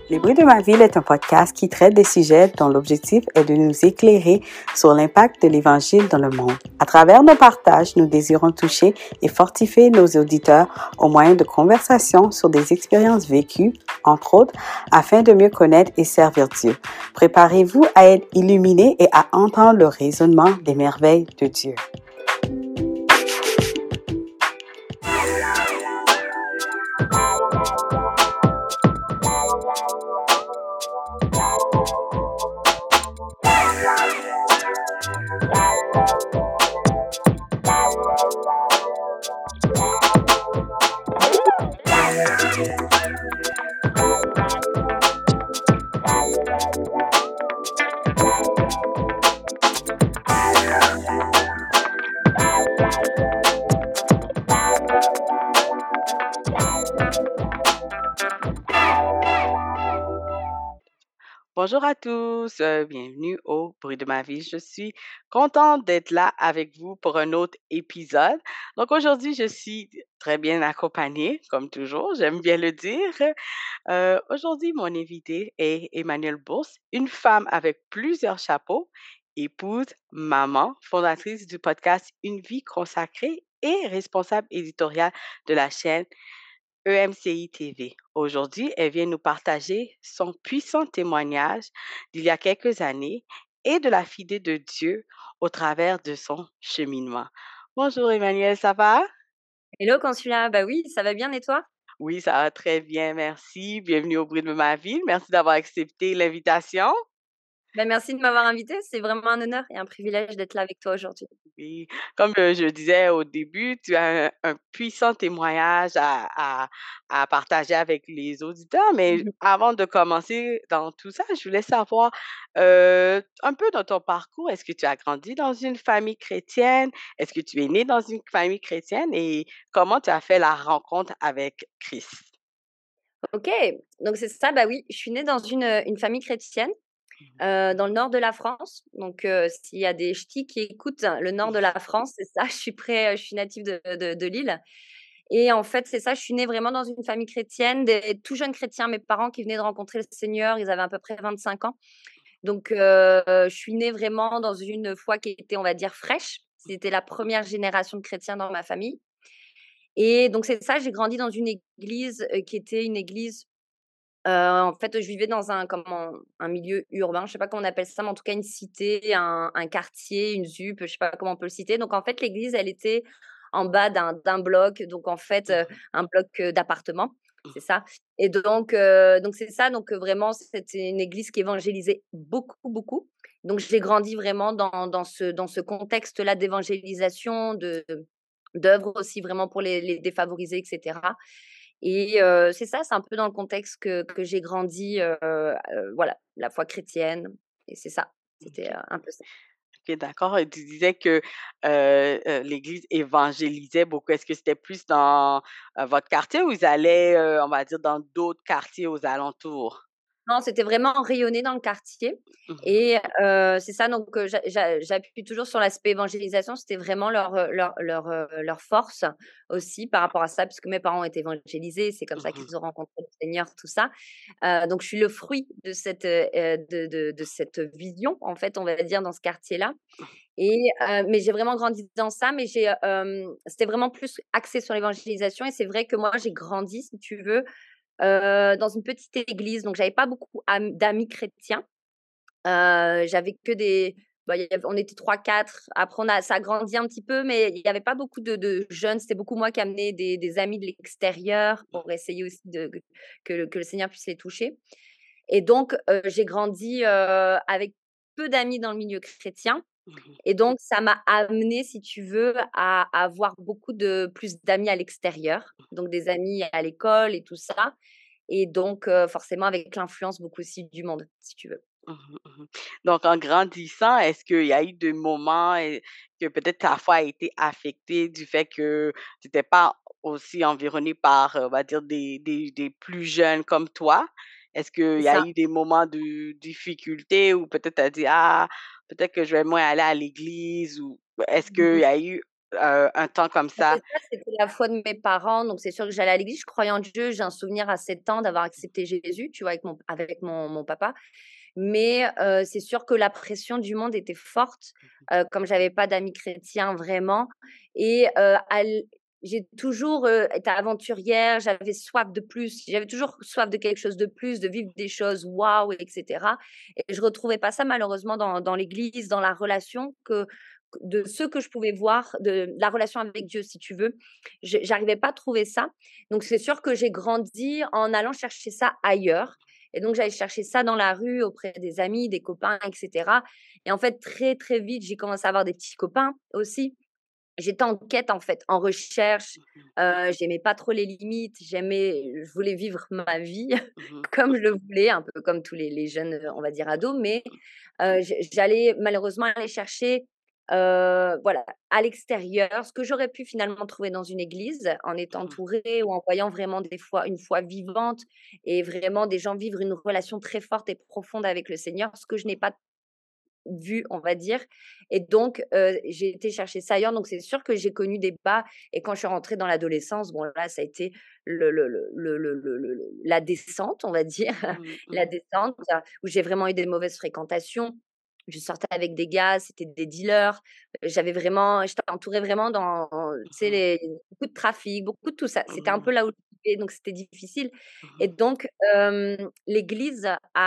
Les bruits de ma ville est un podcast qui traite des sujets dont l'objectif est de nous éclairer sur l'impact de l'Évangile dans le monde. À travers nos partages, nous désirons toucher et fortifier nos auditeurs au moyen de conversations sur des expériences vécues, entre autres, afin de mieux connaître et servir Dieu. Préparez-vous à être illuminés et à entendre le raisonnement des merveilles de Dieu. Bonjour à tous, bienvenue au Bruit de ma vie. Je suis contente d'être là avec vous pour un autre épisode. Donc aujourd'hui, je suis très bien accompagnée, comme toujours, j'aime bien le dire. Aujourd'hui, mon invité est Emmanuelle Bourse, une femme avec plusieurs chapeaux, épouse, maman, fondatrice du podcast Une vie consacrée et responsable éditoriale de la chaîne EMCI TV. Aujourd'hui, elle vient nous partager son puissant témoignage d'il y a quelques années et de la fidélité de Dieu au travers de son cheminement. Bonjour Emmanuel, ça va? Hello Consulat, bah oui, ça va bien et toi? Oui, ça va très bien, merci. Bienvenue au bruit de ma ville. Merci d'avoir accepté l'invitation. Bah merci de m'avoir invitée, c'est vraiment un honneur et un privilège d'être là avec toi aujourd'hui. Oui, comme je disais au début, tu as un puissant témoignage à partager avec les auditeurs. Mais Mhm. avant de commencer dans tout ça, je voulais savoir un peu dans ton parcours. Est-ce que tu as grandi dans une famille chrétienne? Est-ce que tu es né dans une famille chrétienne? Et comment tu as fait la rencontre avec Christ? Ok, donc c'est ça, bah oui, je suis née dans une famille chrétienne dans le nord de la France. Donc s'il y a des ch'tis qui écoutent le nord de la France, c'est ça, je suis native de Lille. Et en fait, c'est ça, je suis née vraiment dans une famille chrétienne, des tout jeunes chrétiens, mes parents qui venaient de rencontrer le Seigneur, ils avaient à peu près 25 ans. Donc, je suis née vraiment dans une foi qui était, on va dire, fraîche. C'était la première génération de chrétiens dans ma famille. Et donc, c'est ça, j'ai grandi dans une église qui était une église. En fait, je vivais dans un milieu urbain, je sais pas comment on appelle ça, mais en tout cas une cité, un quartier, une ZUP, je sais pas comment on peut le citer. Donc, en fait, l'église, elle était en bas d'un bloc, donc en fait, Mhm, un bloc d'appartements, c'est ça. Et donc c'est ça, donc vraiment, c'était une église qui évangélisait beaucoup, beaucoup. Donc, j'ai grandi vraiment dans ce contexte-là d'évangélisation, d'œuvres aussi vraiment pour les défavorisés, et cetera. Et c'est ça, c'est un peu dans le contexte que j'ai grandi, voilà, la foi chrétienne et c'est ça, c'était, ok. un peu ça. OK, d'accord, et tu disais que, l'église évangélisait beaucoup. Est-ce que c'était plus dans, votre quartier ou ils allaient, on va dire dans d'autres quartiers aux alentours? Non, c'était vraiment rayonné dans le quartier Mmh. et c'est ça donc j'appuie toujours sur l'aspect évangélisation. C'était vraiment leur force aussi par rapport à ça, puisque mes parents ont été évangélisés. C'est comme ça Mmh. qu'ils ont rencontré le Seigneur, tout ça. Donc je suis le fruit de cette vision, en fait, on va dire, dans ce quartier-là et mais j'ai vraiment grandi dans ça, mais c'était vraiment plus axé sur l'évangélisation et c'est vrai que moi, j'ai grandi, si tu veux, dans une petite église, donc j'avais pas beaucoup d'amis chrétiens. J'avais que des bah, il y avait on était trois quatre. Après ça a grandi un petit peu, mais il y avait pas beaucoup de jeunes. C'était beaucoup moi qui amenais des amis de l'extérieur pour essayer aussi que le Seigneur puisse les toucher et donc j'ai grandi, avec peu d'amis dans le milieu chrétien Mmh. et donc ça m'a amené, si tu veux, à avoir beaucoup de plus d'amis à l'extérieur, donc des amis à l'école et tout ça et donc forcément avec l'influence beaucoup aussi du monde, si tu veux. Mmh mh. Donc en grandissant, est-ce qu'il y a eu des moments que peut-être ta foi a été affectée du fait que tu étais pas aussi environnée par, on va dire des plus jeunes comme toi? Est-ce qu'il C'est y a ça. eu des moments de difficulté ou peut-être tu as dit: «Ah, peut-être que je vais moins aller à l'église» ou est-ce qu'il Mmh. y a eu un temps comme Bah, c'est ça? ça, c'était la foi de mes parents, donc c'est sûr que j'allais à l'église, je croyais en Dieu. J'ai un souvenir à 7 ans d'avoir accepté Jésus, tu vois? Avec mon papa. Mais c'est sûr que la pression du monde était forte, comme j'avais pas d'amis chrétiens vraiment et à l j'ai toujours, été aventurière, j'avais soif de plus, j'avais toujours soif de quelque chose de plus, de vivre des choses waouh et cetera et je retrouvais pas ça malheureusement dans l'église, dans la relation de ce que je pouvais voir, de la relation avec Dieu, si tu veux. J'arrivais pas à trouver ça. Donc c'est sûr que j'ai grandi en allant chercher ça ailleurs et donc j'allais chercher ça dans la rue, auprès des amis, des copains et cetera et en fait, très, très vite, j'ai commencé à avoir des petits copains aussi. J'étais en quête, en fait, en recherche, Mmh j'aimais pas trop les limites, je voulais vivre ma vie mh. comme je le voulais, un peu comme tous les jeunes, on va dire ados, mais j'allais malheureusement aller chercher, voilà, à l'extérieur, ce que j'aurais pu finalement trouver dans une église, en étant Mmh entourée ou en voyant vraiment une foi vivante et vraiment des gens vivre une relation très forte et profonde avec le Seigneur, ce que je n'ai pas vu, on va dire et donc j'ai été chercher ça ailleurs, donc c'est sûr que j'ai connu des bas et quand je suis rentrée dans l'adolescence, bon là, ça a été la descente, on va dire, mh. la Mmh. descente, où j'ai vraiment eu des mauvaises fréquentations. Je sortais avec des gars, c'était des dealers, j'étais entourée vraiment tu sais, Mmh. beaucoup de trafic, beaucoup de tout ça. C'était un Mmh. peu là où je vivais, donc c'était difficile et Mmh. donc l'église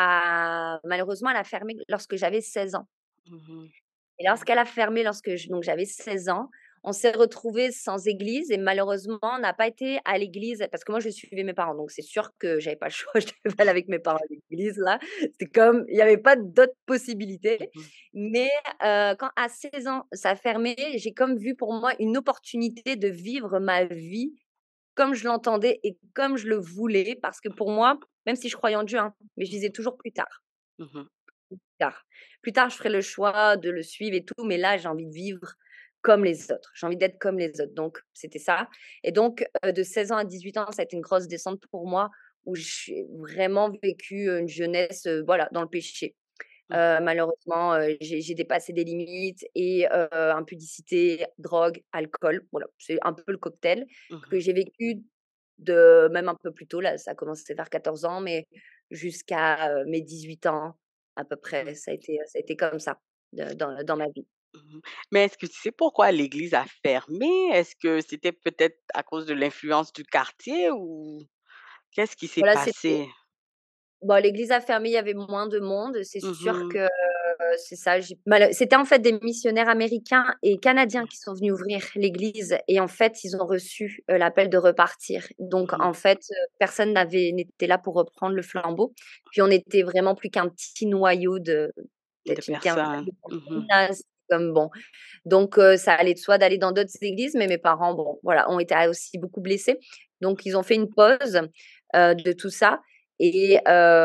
a malheureusement, elle a fermé lorsque j'avais 16 ans. Mmh. Et lorsqu'elle a fermé, donc j'avais 16 ans, on s'est retrouvés sans église et malheureusement, on n'a pas été à l'église parce que moi, je suivais mes parents. Donc c'est sûr que j'avais pas le choix, je devais aller avec mes parents à l'église là. C'était comme il y avait pas d'autre possibilité. Mmh. Mais quand à 16 ans, ça a fermé, j'ai comme vu pour moi une opportunité de vivre ma vie comme je l'entendais et comme je le voulais parce que pour moi, même si je croyais en Dieu, hein, mais je disais toujours plus tard Mmh. tard. Plus tard, je ferai le choix de le suivre et tout, mais là, j'ai envie de vivre comme les autres. J'ai envie d'être comme les autres. Donc, c'était ça. Et donc, de 16 ans à 18 ans, ça a été une grosse descente pour moi où j'ai vraiment vécu une jeunesse, voilà, dans le péché. Mmh. Malheureusement, j'ai dépassé des limites et impudicité, drogue, alcool, voilà, c'est un peu le cocktail que Mmh. j'ai vécu de même un peu plus tôt, là, ça a commencé vers 14 ans, mais jusqu'à, mes 18 ans à peu près, Mmh. ça a été comme ça dans ma vie. Mmh. Mais est-ce que tu sais pourquoi l'église a fermé? Est-ce que c'était peut-être à cause de l'influence du quartier ou qu'est-ce qui s'est Voilà, c'était passé? bon, l'église a fermé, il y avait moins de monde, c'est sûr Mmh. que, c'est ça, c'était en fait des missionnaires américains et canadiens qui sont venus ouvrir l'église et en fait, ils ont reçu, l'appel de repartir. Donc Mmh. en fait, personne n'était là pour reprendre le flambeau. Puis on était vraiment plus qu'un petit noyau de De peut-être une quinzaine personnes. de Mmh. personnes là, c'est comme bon. Donc ça allait de soi d'aller dans d'autres églises, mais mes parents, bon, voilà, ont été aussi beaucoup blessés. Donc ils ont fait une pause, de tout ça et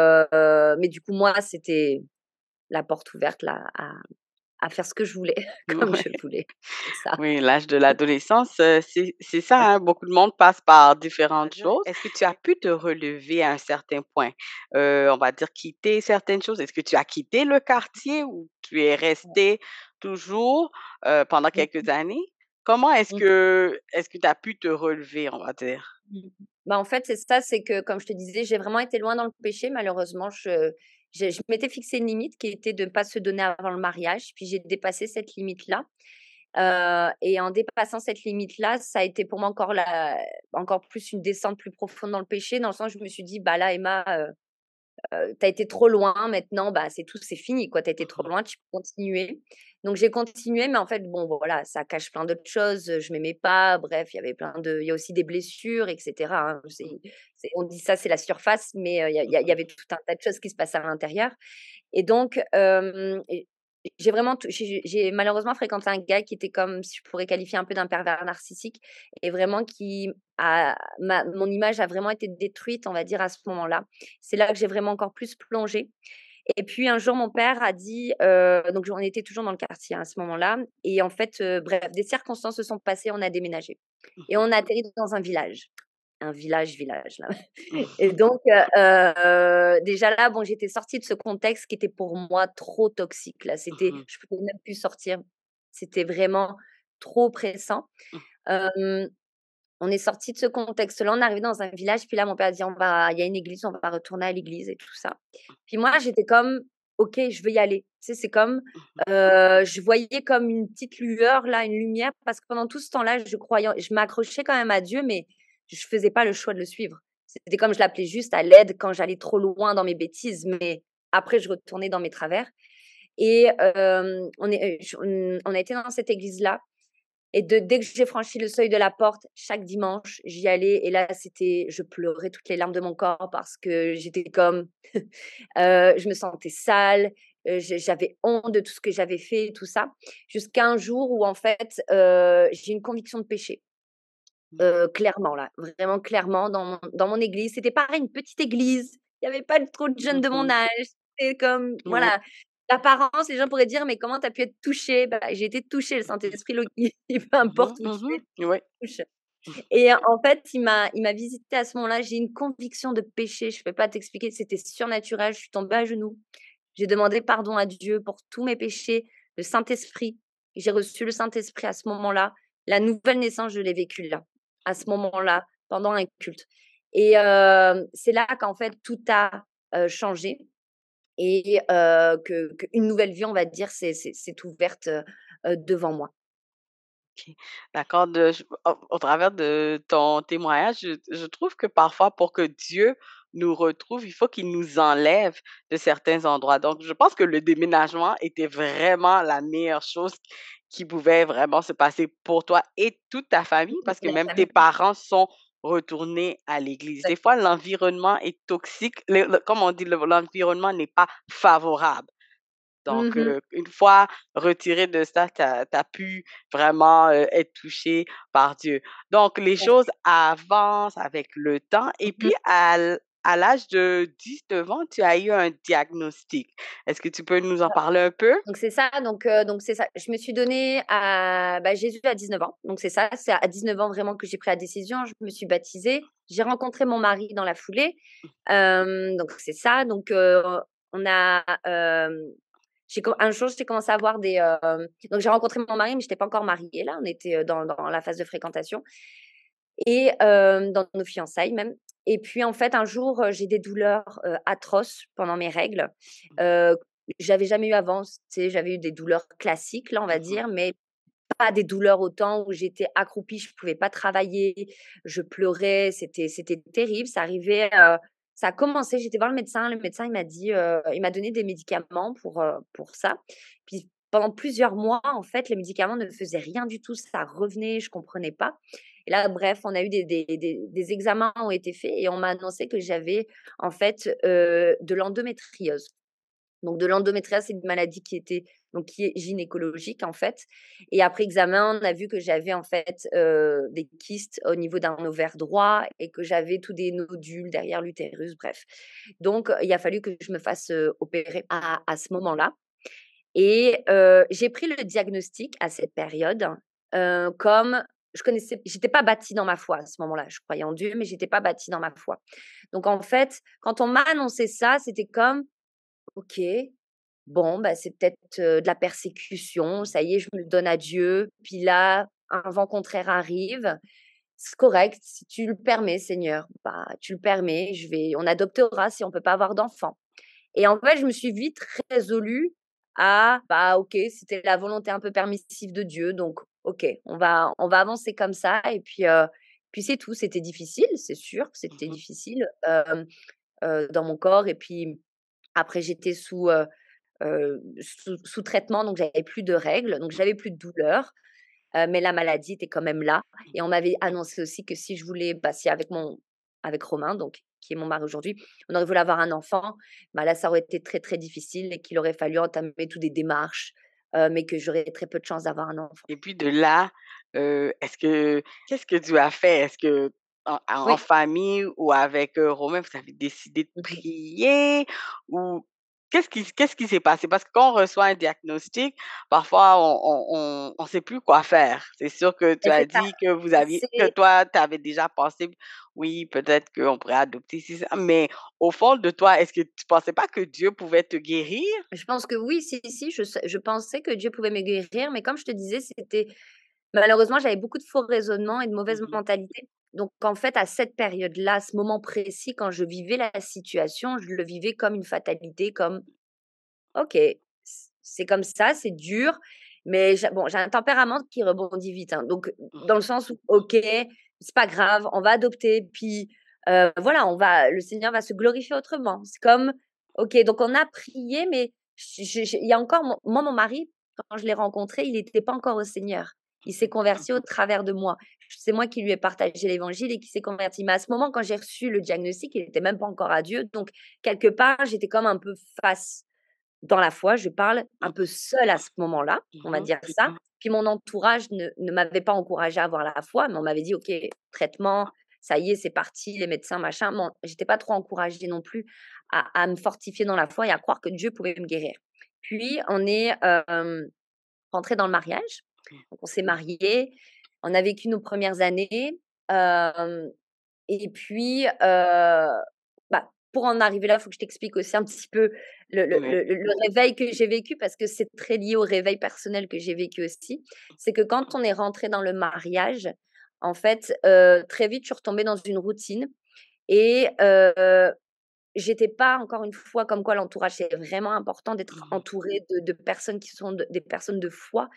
mais du coup, moi, c'était la porte ouverte là à faire ce que je voulais, comme je Ouais. voulais. C'est ça. Oui, l'âge de l'adolescence, c'est ça, hein, beaucoup de monde passe par différentes choses. Est-ce que tu as pu te relever à un certain point? On va dire quitter certaines choses. Est-ce que tu as quitté le quartier ou tu es resté toujours, pendant Mmh quelques années? Comment mh. est-ce que tu as pu te relever, on va dire? Mmh. Bah, en fait, c'est ça, c'est que comme je te disais, j'ai vraiment été loin dans le péché malheureusement. Je m'étais fixé une limite qui était de ne pas se donner avant le mariage, puis j'ai dépassé cette limite-là, et en dépassant cette limite-là, ça a été pour moi encore plus une descente plus profonde dans le péché, dans le sens où je me suis dit: «Bah, là, Emma, tu as été trop loin maintenant, bah, c'est tout, c'est fini quoi, tu as été trop Mmh. loin, tu peux continuer». Donc j'ai continué, mais en fait, bon, voilà, ça cache plein d'autres choses, je m'aimais pas, bref, il y a aussi des blessures et cetera, hein. Mmh. On dit ça, c'est la surface, mais il y avait tout un tas de choses qui se passaient à l'intérieur et donc et j'ai vraiment tou j'ai malheureusement fréquenté un gars qui était comme, si je pourrais qualifier un peu d'un pervers narcissique et vraiment qui a mon image a vraiment été détruite, on va dire, à ce moment-là. C'est là que j'ai vraiment encore plus plongé et puis un jour, mon père a dit, donc on était toujours dans le quartier, hein, à ce moment-là et en fait, bref, des circonstances se sont passées, on a déménagé et Mmh. on a atterri dans un village. Un village là et Mmh. donc déjà là, bon, j'étais sortie de ce contexte qui était pour moi trop toxique là. Mmh. Je pouvais même plus sortir. C'était vraiment trop pressant. Mmh. Hem, on est sorti de ce contexte-là, on est arrivé dans un village, puis là, mon père a dit: Il y a une église, on va retourner à l'église et tout ça». Puis moi, j'étais comme: «OK, je veux y aller». Tu sais, c'est comme, Mmh. je voyais comme une petite lueur là, une lumière parce que pendant tout ce temps-là, je m'accrochais quand même à Dieu, mais je faisais pas le choix de le suivre. C'était comme je l'appelais juste à l'aide quand j'allais trop loin dans mes bêtises, mais après je retournais dans mes travers et on a été dans cette église-là et dès que j'ai franchi le seuil de la porte, chaque dimanche, j'y allais et là, je pleurais toutes les larmes de mon corps parce que j'étais comme, je me sentais sale, j'avais honte de tout ce que j'avais fait, tout ça. Jusqu'à un jour où en fait, j'ai une conviction de péché, Mmh. clairement là, vraiment clairement dans mon église. C'était pareil, une petite église, il y avait pas trop de jeunes Mmh de mon mh. âge. C'était comme Ouais. voilà, l'apparence, les gens pourraient dire: «Mais comment tu as pu être touchée?» Bah, j'ai été touchée, le Saint-Esprit, peu Mmh importe où mh. tu es, Mmh. Ouais. touche. Et en fait, il m'a visitée à ce moment-là. J'ai une conviction de péché, je peux pas t'expliquer, c'était surnaturel. Je suis tombée à genoux. J'ai demandé pardon à Dieu pour tous mes péchés, le Saint-Esprit. J'ai reçu le Saint-Esprit à ce moment-là. La nouvelle naissance, je l'ai vécue là, à ce moment-là, pendant un culte. Et c'est là qu'en fait tout a, changé et qu'une nouvelle vie, on va dire, s'est ouverte, devant moi. OK. D'accord, au travers de ton témoignage, je trouve que parfois pour que Dieu nous retrouve, il faut qu'il nous enlève de certains endroits. Donc je pense que le déménagement était vraiment la meilleure chose qui pouvait vraiment se passer pour toi et toute ta famille, parce que La même tes famille, parents sont retournés à l'église. Des fois, l'environnement est toxique, comme on dit, l'environnement n'est pas favorable. Donc, mmh. une fois retiré de ça, tu as pu vraiment, être touché par Dieu. Donc les Tout à choses fait. avancent avec le temps et Mmh. puis à l'âge de 19 ans, tu as eu un diagnostic. Est-ce que tu peux nous en parler un peu? Donc c'est ça, donc c'est ça. Je me suis donnée à Jésus à 19 ans. Donc c'est ça, c'est à 19 ans vraiment que j'ai pris la décision. Je me suis baptisée. J'ai rencontré mon mari dans la foulée. Donc c'est ça. Donc on a, un jour, j'ai commencé à avoir donc j'ai rencontré mon mari, mais j'étais pas encore mariée là. On était, dans la phase de fréquentation et dans nos fiançailles même. Et puis en fait, un jour, j'ai des douleurs, atroces pendant mes règles. Heu, J'avais jamais eu avant, tu sais, j'avais eu des douleurs classiques là, on va Mmh mh. dire, mais pas des douleurs autant où j'étais accroupie, je pouvais pas travailler, je pleurais, c'était terrible. Ça a commencé, j'étais voir le médecin il m'a dit, il m'a donné des médicaments pour ça. Puis pendant plusieurs mois, en fait, les médicaments ne faisaient rien du tout, ça revenait, je comprenais pas. Et là, bref, on a eu des examens ont été faits et on m'a annoncé que j'avais en fait, de l'endométriose. Donc de l'endométriose, c'est une maladie qui est gynécologique, en fait. Et après examen, on a vu que j'avais, en fait, des kystes au niveau d'un ovaire droit et que j'avais tous des nodules derrière l'utérus, bref. Donc il a fallu que je me fasse, opérer à ce moment-là et j'ai pris le diagnostic à cette période, comme j'étais pas bâtie dans ma foi à ce moment-là. Je croyais en Dieu, mais j'étais pas bâtie dans ma foi. Donc en fait, quand on m'a annoncé ça, c'était comme: «OK, bon, bah, c'est peut-être, de la persécution, ça y est, je me donne à Dieu, puis là, un vent contraire arrive. C'est correct, si tu le permets Seigneur, bah, tu le permets, on adoptera si on peut pas avoir d'enfant». Et en fait, je me suis vite résolue à, bah, OK, c'était la volonté un peu permissive de Dieu, donc OK, on va avancer comme ça et puis c'est tout. C'était difficile, c'est sûr que c'était Mmh. difficile, dans mon corps et puis après j'étais sous traitement, donc j'avais plus de règles, donc j'avais plus de douleur, mais la maladie était quand même là et on m'avait annoncé aussi que si je voulais, bah, si avec Romain, donc qui est mon mari aujourd'hui, on aurait voulu avoir un enfant, bah, là, ça aurait été très, très difficile et qu'il aurait fallu entamer toutes des démarches, mais que j'aurais très peu de chances d'avoir un enfant. Et puis de là, qu'est-ce que tu as fait? Est-ce que en Oui. famille ou avec, Romain, vous avez décidé de Mmh. prier ou qu'est-ce qui s'est passé? Parce que quand on reçoit un diagnostic, parfois on sait plus quoi faire. C'est sûr que tu Et as c'est ça, dit que c'est toi, tu avais déjà pensé: «Oui, peut-être qu'on pourrait adopter ci, ça», mais au fond de toi, est-ce que tu pensais pas que Dieu pouvait te guérir? je pense que oui, si, si, je pensais que Dieu pouvait me guérir, mais comme je te disais, c'était Malheureusement, j'avais beaucoup de faux raisonnements et de mauvaise Mmh. mentalité. Donc en fait, à cette période-là, à ce moment précis, quand je vivais la situation, je le vivais comme une fatalité, comme: «OK, c'est comme ça, c'est dur», mais j'ai un tempérament qui rebondit vite, hein, donc dans le sens où: «OK, c'est pas grave, on va adopter, puis, voilà, le Seigneur va se glorifier autrement». C'est comme: «OK», donc on a prié, mais il y a encore mon mari, quand je l'ai rencontré, il n'était pas encore au Seigneur. Il s'est converti au travers de moi. C'est moi qui lui ai partagé l'évangile et qui s'est converti. Mais à ce moment, quand j'ai reçu le diagnostic, il était même pas encore à Dieu, donc quelque part, j'étais comme un peu face dans la foi, je parle un peu seule à ce moment-là, on va Mmh. dire ça. Puis mon entourage ne m'avait pas encouragée à avoir la foi, mais on m'avait dit: «OK, traitement, ça y est, c'est parti, les médecins, machin». Bon, j'étais pas trop encouragée non plus à me fortifier dans la foi et à croire que Dieu pouvait me guérir. Puis on est, rentrés dans le mariage, donc on s'est mariés, on a vécu nos premières années, hem et puis, bah, pour en arriver là, il faut que je t'explique aussi un petit peu Oui. le réveil que j'ai vécu parce que c'est très lié au réveil personnel que j'ai vécu aussi. C'est que quand on est rentré dans le mariage, en fait, très vite, je suis retombée dans une routine et j'étais pas encore une fois comme quoi l'entourage, c'est vraiment important d'être Mmh. entouré de personnes qui sont des personnes de foi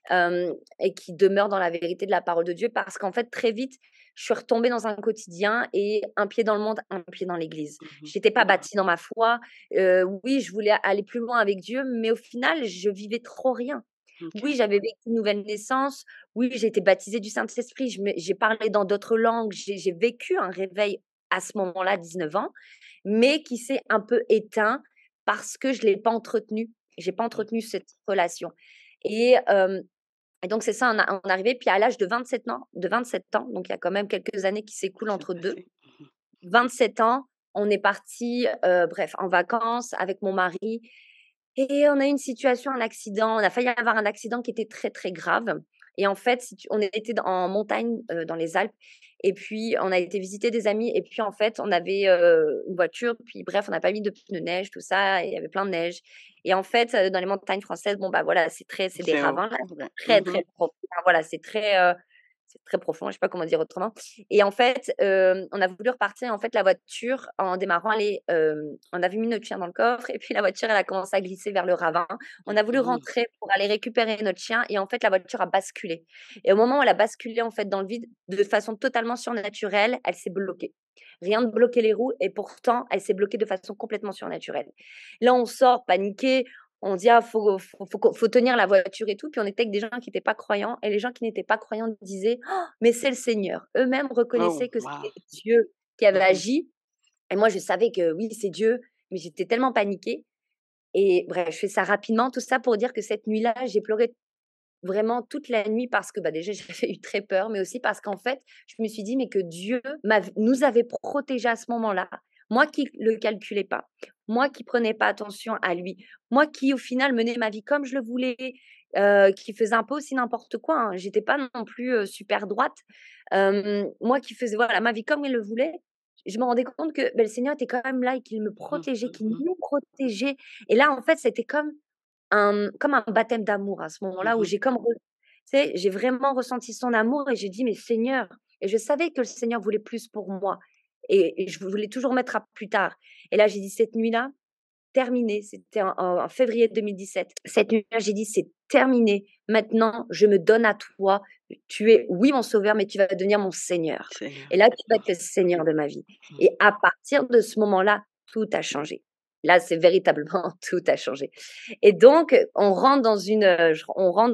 et qui demeure dans la vérité de la parole de Dieu parce qu'en fait, très vite, je suis retombée dans un quotidien et un pied dans le monde, un pied dans l'église. Mmh. J'étais pas bâtie dans ma foi. Oui, je voulais aller plus loin avec Dieu, mais au final, je vivais trop rien. OK. Oui, j'avais vécu une nouvelle naissance. Oui, j'ai été baptisée du Saint-Esprit. J'ai parlé dans d'autres langues. J'ai vécu un réveil à ce moment-là, 19 ans, mais qui s'est un peu éteint parce que je l'ai pas entretenu. J'ai pas Mmh. entretenu cette relation. Et et donc c'est ça, on est arrivé, puis à l'âge de 27 ans, donc il y a quand même quelques années qui s'écoulent C'est entre 2. passé. Mmh. 27 ans, on est parti, bref, en vacances avec mon mari et on a eu une situation, un accident, on a failli avoir un accident qui était très, très grave et en fait, si tu on était en montagne, dans les Alpes et puis on a été visiter des amis et puis en fait, on avait, une voiture, puis bref, on n'a pas mis de pneus neige, tout ça et il y avait plein de neige et en fait, dans les montagnes françaises, bon, bah, voilà, c'est des C'est haut. ravins là, Ouais. très, Mmh. très profond. Enfin, voilà, c'est très profond, je sais pas comment dire autrement et en fait, on a voulu repartir. En fait, la voiture, en démarrant, on avait mis notre chien dans le coffre et puis la voiture, elle a commencé à glisser vers le ravin. On a voulu Mmh. rentrer pour aller récupérer notre chien et en fait, la voiture a basculé et au moment où elle a basculé, en fait, dans le vide, de façon totalement surnaturelle, elle s'est bloquée. Rien ne bloquait les roues et pourtant, elle s'est bloquée de façon complètement surnaturelle. Là, on sort paniqué, on dit: «Ah, faut tenir la voiture et tout», puis on était avec des gens qui étaient pas croyants et les gens qui n'étaient pas croyants disaient: «Oh, mais c'est le Seigneur». Eux-mêmes Oh, reconnaissaient que wow. c'était Dieu qui avait Mmh. agi et moi je savais que oui, c'est Dieu, mais j'étais tellement paniquée et bref, je fais ça rapidement, tout ça pour dire que cette nuit-là, j'ai pleuré vraiment toute la nuit parce que, bah, déjà j'avais eu très peur, mais aussi parce qu'en fait, je me suis dit: «Mais que Dieu nous avait protégés à ce moment-là». Moi qui le calculais pas, moi qui prenais pas attention à lui, moi qui au final menais ma vie comme je le voulais, qui faisais un peu aussi n'importe quoi, hein. J'étais pas non plus, super droite. Moi qui faisais, voilà, ma vie comme il le voulait, je me rendais compte que, beh, le Seigneur était quand même là et qu'il me Mmh. protégeait, qu'il Mmh. nous protégeait et là, en fait, c'était comme un baptême d'amour à ce moment-là où Mmh. j'ai comme tu sais, j'ai vraiment ressenti son amour et j'ai dit: «Mais Seigneur» et je savais que le Seigneur voulait plus pour moi et je voulais toujours mettre à plus tard et là, j'ai dit: «Cette nuit-là, terminé». C'était en février 2017. Cette nuit-là, j'ai dit: «C'est terminé. Maintenant, je me donne à toi. Tu es, oui, mon sauveur, mais tu vas devenir mon Seigneur Seigneur. et là, tu vas être le Seigneur de ma vie» Mmh. et à partir de ce moment-là, tout a changé. Là, c'est véritablement tout a changé. Et donc, on rentre dans on rentre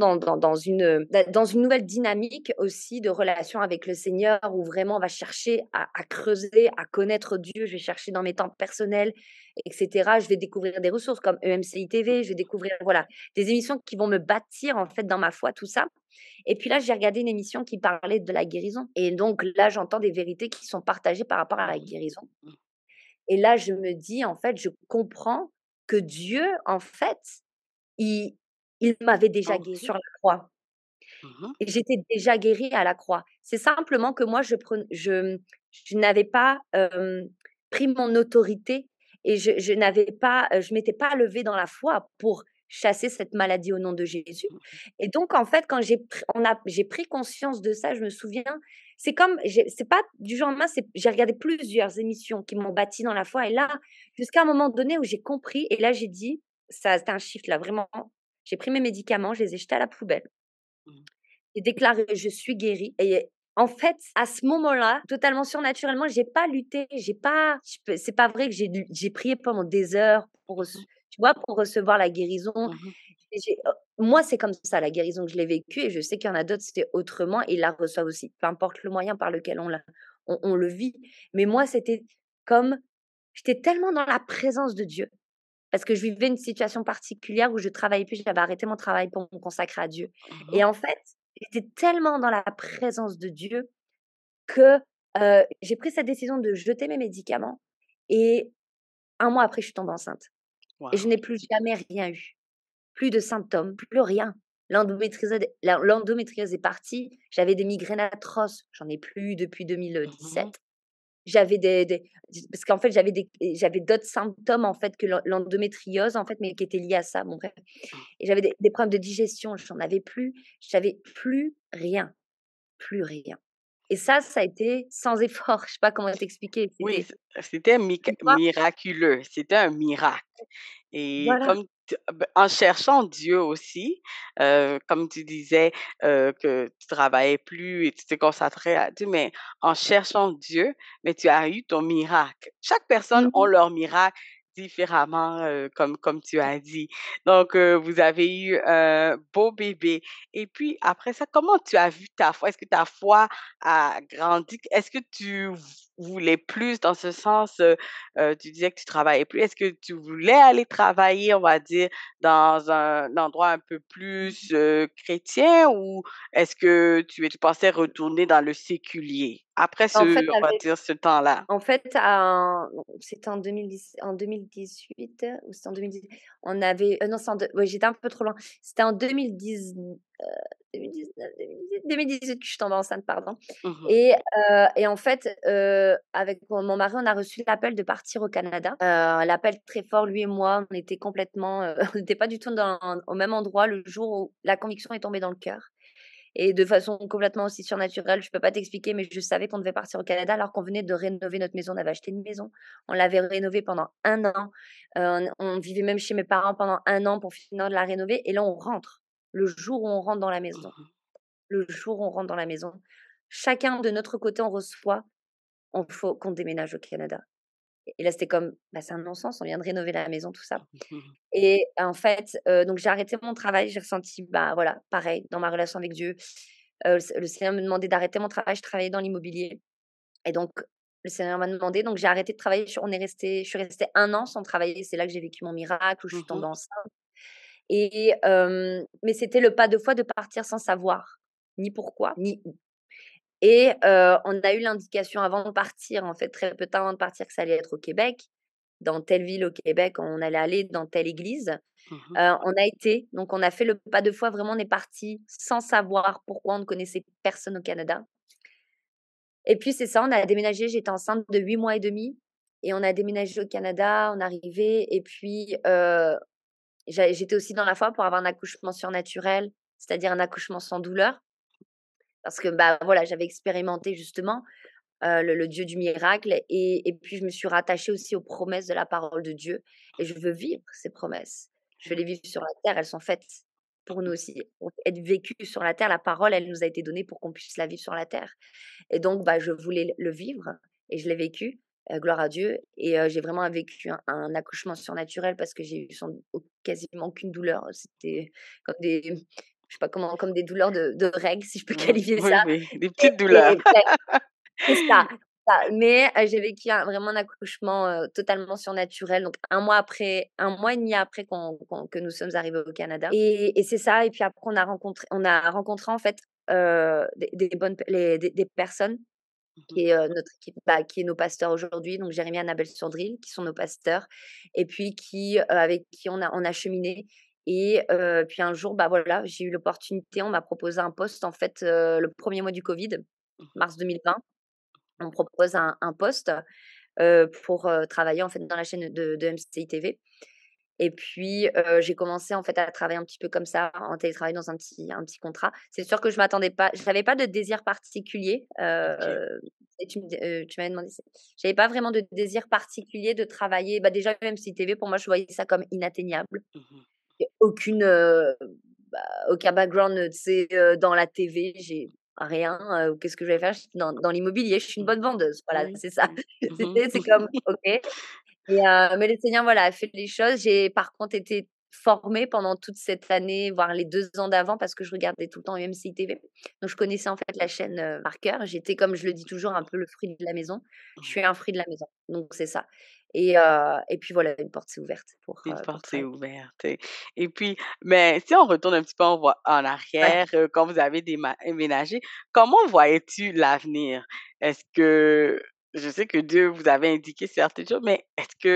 dans une nouvelle dynamique aussi de relation avec le Seigneur où vraiment on va chercher à creuser, à connaître Dieu. Je vais chercher dans mes temps personnels et cetera. Je vais découvrir des ressources comme EMCI TV, je vais découvrir, voilà, des émissions qui vont me bâtir, en fait, dans ma foi, tout ça. Et puis là, j'ai regardé une émission qui parlait de la guérison et donc là, j'entends des vérités qui sont partagées par rapport à la Mmh. guérison Mmh. et là, je me dis, en fait, je comprends que Dieu, en fait, il il m'avait déjà guérie OK. sur la croix Mmh. et j'étais déjà guérie à la croix. C'est simplement que moi je n'avais pas, pris mon autorité et je n'avais pas, je m'étais pas levée dans la foi pour chasser cette maladie au nom de Jésus. Mmh. Et donc, en fait, quand j'ai pris conscience de ça, je me souviens, c'est pas du jour au lendemain, j'ai regardé plusieurs émissions qui m'ont bâti dans la foi. Et là, jusqu'à un moment donné où j'ai compris, et là, j'ai dit, ça, c'était un shift là, vraiment. J'ai pris mes médicaments, je les ai jetés à la poubelle Mmh. et déclaré: «Je suis guérie». Et en fait, à ce moment-là, totalement surnaturellement, j'ai pas lutté, j'ai pas je peux c'est pas vrai que j'ai prié pendant des heures pour Mmh mh. tu vois, pour recevoir la guérison. Mmh. Et moi, c'est comme ça la guérison que je l'ai vécue, et je sais qu'il y en a d'autres, c'était autrement et ils la reçoivent aussi, peu importe le moyen par lequel on le vit. Mais moi, c'était comme j'étais tellement dans la présence de Dieu parce que je vivais une situation particulière où je travaillais plus, j'avais arrêté mon travail pour me consacrer à Dieu. Mmh. Et en fait, j'étais tellement dans la présence de Dieu que, j'ai pris cette décision de jeter mes médicaments, et un mois après, je suis tombée enceinte et je Wow. n'ai plus jamais rien eu. Plus de symptômes, plus rien. L'endométriose est partie, j'avais des migraines atroces, j'en ai plus eu depuis Mmh. 2017. J'avais parce qu'en fait, j'avais d'autres symptômes, en fait, que l'endométriose, en fait, mais qui étaient liés à ça, bon bref. Et j'avais des problèmes de digestion, j'en avais plus, j'avais plus rien. Et ça a été sans effort, je sais pas comment t'expliquer, Oui, c'était tu vois? miraculeux, c'était un miracle. Et Voilà. comme en cherchant Dieu aussi, comme tu disais, que tu travaillais plus et tu t'es concentré à Dieu, mais en cherchant Dieu, mais tu as eu ton miracle. Chaque personne a Mmh. leur miracle différemment, comme tu as dit. Donc, vous avez eu un beau bébé et puis après ça, comment tu as vu ta foi? Est-ce que ta foi a grandi? Est-ce que tu voulais plus dans ce sens, tu disais que tu travaillais plus. Est-ce que tu voulais aller travailler, on va dire, dans un endroit un peu plus, chrétien ou est-ce que tu pensais retourner dans le séculier? Après En fait, on va dire ce temps-là? En fait, c'était en 2018 ou c'était en 2010? On avait non, c'est en deux ouais, j'étais un peu trop loin. C'était en 2018 que je suis tombée enceinte, pardon. Mmh. Et en fait, avec mon mari, on a reçu l'appel de partir au Canada. L'appel très fort, lui et moi, on était complètement, on n'était pas du tout au même endroit le jour où la conviction est tombée dans le cœur. Et de façon complètement aussi surnaturelle, je peux pas t'expliquer, mais je savais qu'on devait partir au Canada alors qu'on venait de rénover notre maison. On avait acheté une maison, on l'avait rénovée pendant 1 an, on vivait même chez mes parents pendant 1 an pour finir de la rénover, et là on rentre. Le jour où on rentre dans la maison, Mmh. le jour où on rentre dans la maison, chacun de notre côté, on reçoit, on faut qu'on déménage au Canada. Et là, c'était comme, bah, c'est un non-sens, on vient de rénover la maison, tout ça. Mmh. Et en fait, donc j'ai arrêté mon travail, j'ai ressenti, bah, voilà, pareil dans ma relation avec Dieu, le Seigneur me demandait d'arrêter mon travail, je travaillais dans l'immobilier, et donc le Seigneur m'a demandé, donc j'ai arrêté de travailler, je suis restée 1 an sans travailler, c'est là que j'ai vécu mon miracle, où je suis Mmh. tombée enceinte. Et mais c'était le pas de foi de partir sans savoir ni pourquoi, ni où. Et on a eu l'indication avant de partir, en fait, très peu de temps avant de partir, que ça allait être au Québec, dans telle ville au Québec, on allait aller dans telle église. Mmh. On a été, donc on a fait le pas de foi, vraiment, on est parti sans savoir pourquoi, on ne connaissait personne au Canada. Et puis c'est ça, on a déménagé, j'étais enceinte de 8 mois et demi, et on a déménagé au Canada, on est arrivés, et puis, j'étais aussi dans la foi pour avoir un accouchement surnaturel, c'est-à-dire un accouchement sans douleur. Parce que, bah, voilà, j'avais expérimenté justement, le Dieu du miracle, et puis je me suis rattachée aussi aux promesses de la parole de Dieu, et je veux vivre ces promesses. Je veux les vivre sur la terre, elles sont faites pour nous aussi, pour être vécues sur la terre. La parole, elle nous a été donnée pour qu'on puisse la vivre sur la terre, et donc bah, je voulais le vivre, et je l'ai vécu, gloire à Dieu. Et j'ai vraiment vécu un accouchement surnaturel parce que j'ai eu quasiment aucune douleur. C'était comme des, je sais pas comment, comme des douleurs de règles, si je peux Mmh. qualifier Oui, ça. oui, des Et petites douleurs. c'est ça, mais j'ai vécu vraiment un accouchement, totalement surnaturel, donc un mois après, 1 mois et demi après que nous sommes arrivés au Canada, et c'est ça. Et puis après on a rencontré en fait, des bonnes des personnes Mmh. qui est, notre équipe, bah, qui est nos pasteurs aujourd'hui, donc Jérémie et Annabelle Surdril, qui sont nos pasteurs, et puis avec qui on a cheminé. Et puis un jour, bah, voilà, j'ai eu l'opportunité, on m'a proposé un poste, en fait, le premier mois du covid, Mmh. mars 2020. On me propose un poste, pour, travailler, en fait, dans la chaîne de MCI TV. Et puis, j'ai commencé en fait à travailler un petit peu comme ça, en télétravail dans un petit contrat. C'est sûr que j'avais pas de désir particulier, OK. et tu m'avais demandé j'avais pas vraiment de désir particulier de travailler, bah, déjà même si TV pour moi je voyais ça comme inatteignable. Mmh. Et bah, aucun background, tu sais, dans la TV, j'ai rien, qu'est-ce que je vais faire? Je suis dans l'immobilier, je suis une Mmh. bonne vendeuse, voilà, Oui. c'est ça. Mmh C'est comme OK. Mais le Seigneur, voilà, a fait les choses. J'ai par contre été formée pendant toute cette année, voire les 2 ans d'avant parce que je regardais tout le temps UMCI TV. Donc je connaissais en fait la chaîne, par cœur. J'étais, comme je le dis toujours, un peu le fruit de la maison. Je suis un fruit de la maison, donc c'est ça. Et puis voilà, une porte s'est ouverte Une pour porte s'est travailler. ouverte et puis mais si on retourne un petit peu en Ouais. arrière, quand vous avez déménagé, comment voyais-tu l'avenir? Est-ce que je sais que Dieu vous avait indiqué certaines choses, mais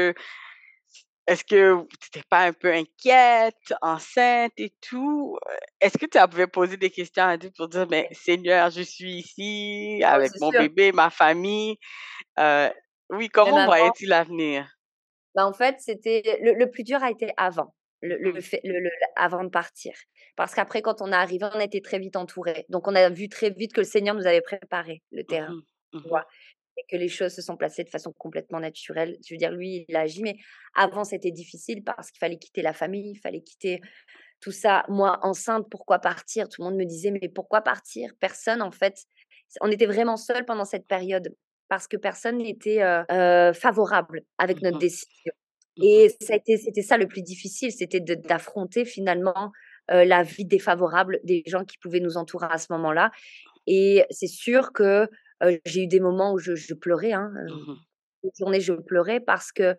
est-ce que tu étais pas un peu inquiète, enceinte et tout? Est-ce que tu pouvais poser des questions à Dieu pour dire: «Mais Ouais. Seigneur, je suis ici Oh, avec c'est mon sûr. bébé, ma famille». Heu, oui, Même comment avant, voyais-tu l'avenir? bah, en fait, c'était le plus dur a été avant, le Mmh. fait le avant de partir. Parce qu'après quand on est arrivé, on a été très vite entourés. Donc on a vu très vite que le Seigneur nous avait préparé le terrain, Mmh. tu Mmh. vois? Et que les choses se sont placées de façon complètement naturelle. Je veux dire, lui, il a agi, mais avant c'était difficile parce qu'il fallait quitter la famille, il fallait quitter tout ça. Moi, enceinte, pourquoi partir? Tout le monde me disait: «Mais pourquoi partir?» Personne en fait, on était vraiment seuls pendant cette période parce que personne n'était, favorable avec notre Mmh. décision. Mmh. Et c'était ça le plus difficile, c'était d'affronter finalement, la vie défavorable des gens qui pouvaient nous entourer à ce moment-là. Et c'est sûr que, j'ai eu des moments où je pleurais, hein, Mmh. une journée, je pleurais parce que,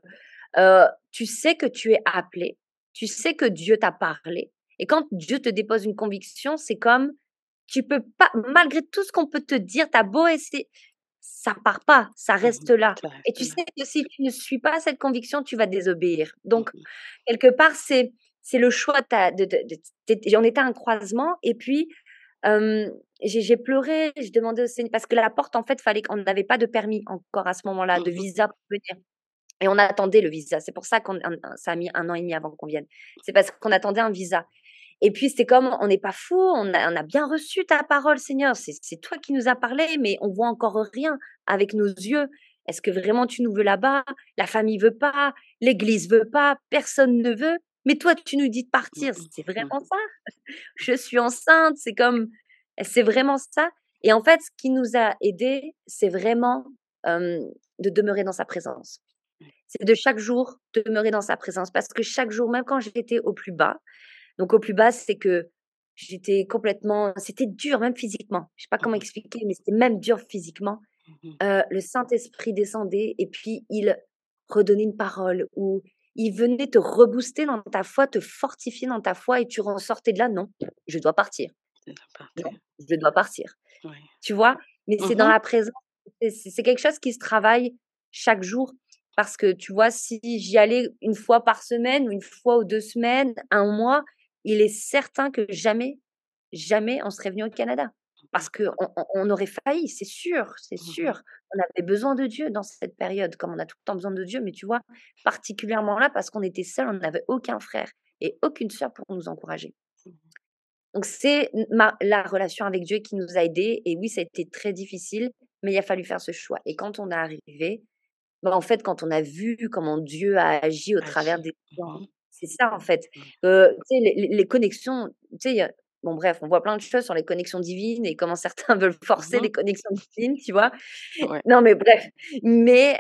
tu sais que tu es appelé, tu sais que Dieu t'a parlé et quand Dieu te dépose une conviction, c'est comme tu peux pas, malgré tout ce qu'on peut te dire, tu as beau essayer, ça part pas, ça reste Mmh. là Ça et reste tu là. sais que si tu ne suis pas cette conviction, tu vas désobéir. Donc Mmh. quelque part, c'est le choix de ta de on était à un croisement et puis, j'ai pleuré, je demandais au Seigneur parce que la porte, en fait, fallait qu'on n'avait pas de permis encore à ce moment-là, de Mmh. visa pour venir. Et on attendait le visa. C'est pour ça ça a mis 1 an et demi avant qu'on vienne. C'est parce qu'on attendait un visa. Et puis c'était comme: «On n'est pas fous, on a bien reçu ta parole Seigneur, c'est toi qui nous as parlé, mais on voit encore rien avec nos yeux. Est-ce que vraiment tu nous veux là-bas? La famille veut pas, l'église veut pas, personne ne veut, mais toi tu nous dis de Mmh partir». mh. C'est Mmh. vraiment ça? Je suis enceinte, c'est vraiment ça? Et en fait, ce qui nous a aidés, c'est vraiment, de demeurer dans sa présence. C'est de chaque jour demeurer dans sa présence parce que chaque jour, même quand j'étais au plus bas, donc au plus bas, c'est que j'étais complètement, c'était dur même physiquement. Je sais pas comment Mmh. expliquer, mais c'était même dur physiquement. Mmh. Le Saint-Esprit descendait et puis il redonnait une parole ou il venait te rebooster dans ta foi, te fortifier dans ta foi et tu ressortais de là: «Non, je dois partir. C'est de Non, partir. je dois partir». Oui. Tu vois? Mais c'est dans Mmh. la présence, c'est quelque chose qui se travaille chaque jour parce que tu vois, si j'y allais une fois par semaine ou une fois ou 2 semaines, un mois, il est certain que jamais, jamais on serait venu au Canada. Parce qu'on aurait failli, c'est sûr, c'est Mmh. sûr. On avait besoin de Dieu dans cette période, comme on a tout le temps besoin de Dieu, mais tu vois, particulièrement là, parce qu'on était seuls, on n'avait aucun frère et aucune sœur pour nous encourager. Mmh. Donc c'est ma la relation avec Dieu qui nous a aidés et oui, ça a été très difficile, mais il a fallu faire ce choix et quand on est arrivé, bah, en fait, quand on a vu comment Dieu a agi au travers Agir. des gens, Mmh. c'est ça, en fait. Mmh. Tu sais, les connexions, tu sais, bon bref, on voit plein de choses sur les connexions divines et comment certains veulent forcer Mmh. les connexions divines, tu vois? Ouais. Non, mais bref, mais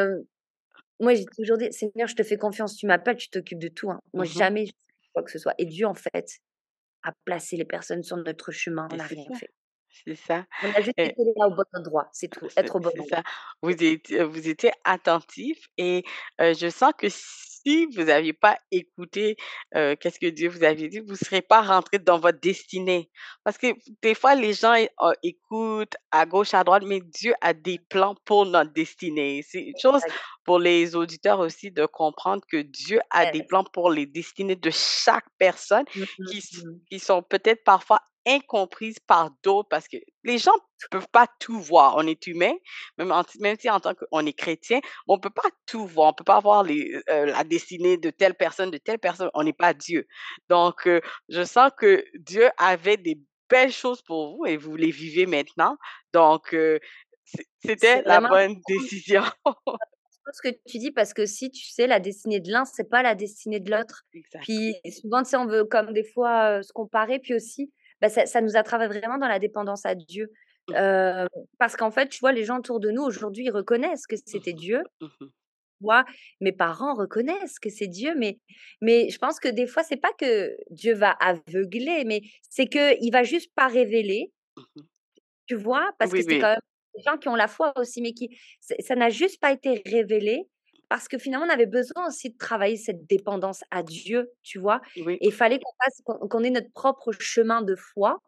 moi, j'ai toujours dit: «Seigneur, je te fais confiance, tu m'appelles, tu t'occupes de tout, hein». Moi, Mmh. jamais je quoi que ce soit et Dieu, en fait, a placé les personnes sur notre chemin, on Et n'a c'est rien ça, fait. c'est ça. On a juste été là au bon endroit, c'est tout, être au bon C'est endroit. ça. Vous étiez attentif et je sens que si vous aviez pas écouté, qu'est-ce que Dieu vous avait dit, vous serez pas rentré dans votre destinée. Parce que des fois, les gens écoutent à gauche, à droite, mais Dieu a des plans pour notre destinée. C'est une chose Exact. pour les auditeurs aussi de comprendre que Dieu a des Yes. plans pour les destinées de chaque personne Mmh mh, qui s mmh. qui sont peut-être parfois incomprise par d'autres parce que les gens peuvent pas tout voir. On est humain, même si en tant qu'on est chrétien, on peut pas tout voir. On peut pas voir la destinée de telle personne, de telle personne. On n'est pas Dieu. Donc, je sens que Dieu avait des belles choses pour vous et vous les vivez maintenant. Donc, C'est c'était la vraiment bonne décision. ce que tu dis parce que si tu sais la destinée de l'un, c'est pas la destinée de l'autre. Exact. Puis souvent, tu sais, on veut comme des fois, se comparer, puis aussi, bah, ça nous a travaillé vraiment dans la dépendance à Dieu. Mhm, Heu, Parce qu'en fait, tu vois, les gens autour de nous aujourd'hui, ils reconnaissent que c'était mhm, Dieu. mhm, Moi, mes parents reconnaissent que c'est Dieu, mais je pense que des fois, c'est pas que Dieu va aveugler, mais c'est qu'il va juste pas révéler. mhm. Tu vois? Parce que Oui, c'est oui, quand même des gens qui ont la foi aussi, mais qui ça n'a juste pas été révélé parce que finalement, on avait besoin aussi de travailler cette dépendance à Dieu, tu vois? oui. Et il fallait qu'on ait notre propre chemin de foi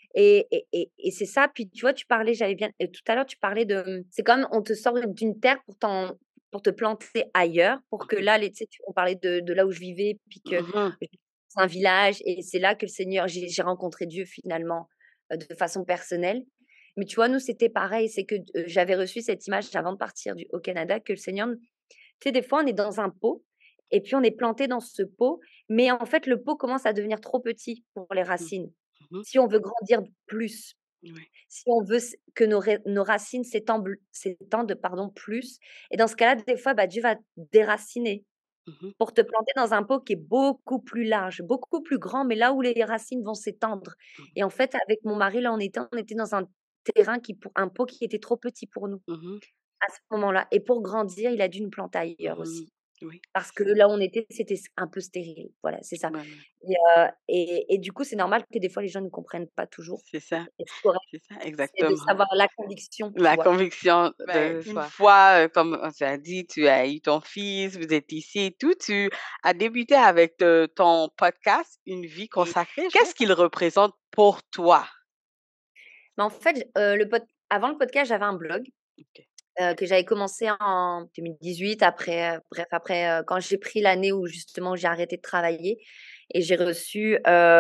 et c'est ça. Puis tu vois, tu parlais, j'avais bien tout à l'heure, tu parlais de, c'est comme on te sort d'une terre pour te planter ailleurs, pour que Mhm, là, les tu sais, on parlait de là où je vivais, puis que mhm, c'est un village et c'est là que le Seigneur j'ai rencontré Dieu finalement, de façon personnelle. Mais tu vois, nous, c'était pareil, c'est que, j'avais reçu cette image avant de partir au Canada que le Seigneur tu sais, des fois, on est dans un pot et puis on est planté dans ce pot, mais en fait, le pot commence à devenir trop petit pour les mhm, racines. mhm. Si on veut grandir plus, Oui. si on veut que nos racines s'étendent, pardon, plus et dans ce cas-là, des fois, bah, Dieu va déraciner Mhm, pour te planter dans un pot qui est beaucoup plus large, beaucoup plus grand, mais là où les racines vont s'étendre. mhm, Et en fait, avec mon mari, là, on était dans un terrain pour un pot qui était trop petit pour nous, mhm, à ce moment-là. Et pour grandir, il a dû nous planter ailleurs mhm. aussi. Oui. Parce que là où on était, c'était un peu stérile. Voilà, c'est ça. Ouais, ouais. Et du coup, c'est normal que des fois, les gens ne comprennent pas toujours. C'est ça, Et c'est correct, c'est ça, c'est de exactement. savoir la conviction, tu La vois. conviction Ouais, de c'est une ça. fois, comme tu as dit, tu as eu ton fils, vous êtes ici et tout, tu as débuté avec ton podcast Une vie Oui. consacrée. Qu'est-ce qu'il représente pour toi? Mais en fait, avant le podcast, j'avais un blog. OK. Que j'avais commencé en 2018 après, bref, après, quand j'ai pris l'année où justement j'ai arrêté de travailler et j'ai reçu,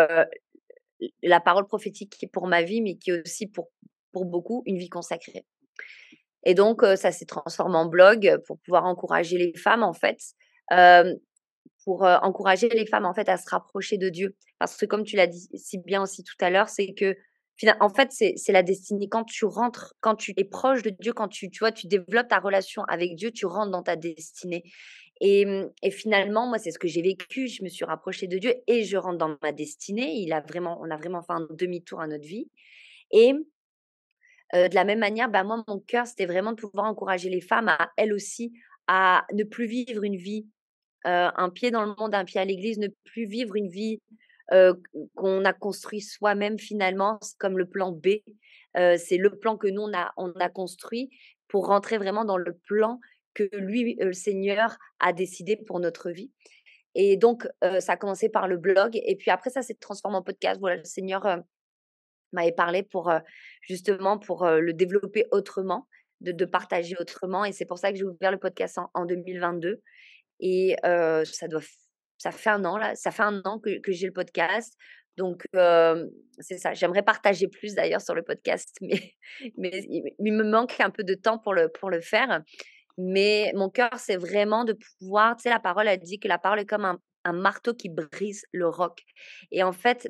la parole prophétique qui est pour ma vie, mais qui est aussi pour beaucoup une vie consacrée. Et donc, ça s'est transformé en blog, pour pouvoir encourager les femmes en fait, hem, encourager les femmes en fait à se rapprocher de Dieu. Parce que comme tu l'as dit si bien aussi tout à l'heure, c'est que en fait, c'est la destinée. Quand tu rentres, quand tu es proche de Dieu, quand tu vois, tu développes ta relation avec Dieu, tu rentres dans ta destinée. Et finalement, moi, c'est ce que j'ai vécu. Je me suis rapprochée de Dieu et je rentre dans ma destinée. On a vraiment fait un demi-tour à notre vie. Et de la même manière, bah, moi, mon cœur, c'était vraiment de pouvoir encourager les femmes à elles aussi, à ne plus vivre une vie, un pied dans le monde, un pied à l'église, ne plus vivre une vie, qu'on a construit soi-même finalement. C'est comme le plan B, c'est le plan que nous on a construit pour rentrer vraiment dans le plan que lui, le Seigneur a décidé pour notre vie. Et donc, ça a commencé par le blog et puis après ça s'est transformé en podcast. Voilà, le Seigneur, m'avait parlé pour, justement pour, le développer autrement, de partager autrement et c'est pour ça que j'ai ouvert le podcast en 2022 et ça fait un an là, ça fait un an que j'ai le podcast donc c'est ça. J'aimerais partager plus d'ailleurs sur le podcast mais il me manque un peu de temps pour le faire. Mais mon cœur, c'est vraiment de pouvoir tu sais, la parole a dit que la parole est comme un marteau qui brise le roc et en fait,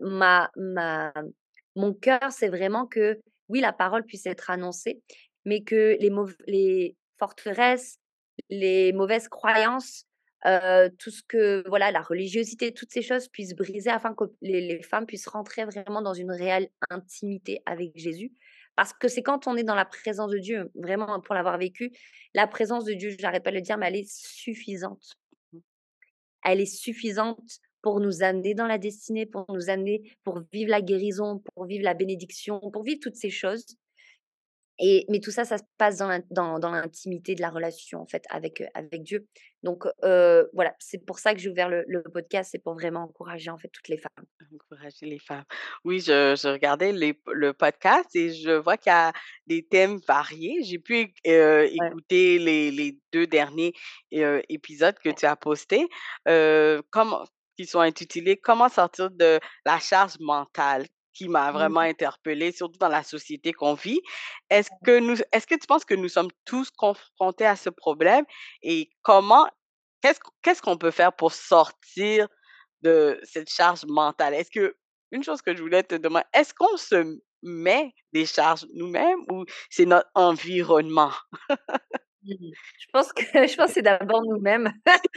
mon cœur, c'est vraiment que, oui, la parole puisse être annoncée, mais que les forteresses, les mauvaises croyances, tout ce que voilà, la religiosité, toutes ces choses puissent briser afin que les femmes puissent rentrer vraiment dans une réelle intimité avec Jésus. Parce que c'est quand on est dans la présence de Dieu, vraiment pour l'avoir vécu, la présence de Dieu, j'arrête pas de le dire, mais elle est suffisante. Elle est suffisante pour nous amener dans la destinée, pour nous amener pour vivre la guérison, pour vivre la bénédiction, pour vivre toutes ces choses mais tout ça, ça se passe dans l'intimité de la relation, en fait, avec Dieu. Donc voilà, c'est pour ça que j'ai ouvert le podcast, c'est pour vraiment encourager, en fait, toutes les femmes. Encourager les femmes. Oui, je regardais le podcast et je vois qu'il y a des thèmes variés. J'ai pu Ouais, écouter les 2 derniers épisodes que ouais. tu as postés, comment qui sont intitulés «Comment sortir de la charge mentale». qui m'a vraiment Mmh. interpellée, surtout dans la société qu'on vit. Est-ce que tu penses que nous sommes tous confrontés à ce problème et qu'est-ce qu'on peut faire pour sortir de cette charge mentale? Une chose que je voulais te demander, est-ce qu'on se met des charges nous-mêmes ou c'est notre environnement? Mmh. Je pense que c'est d'abord nous-mêmes.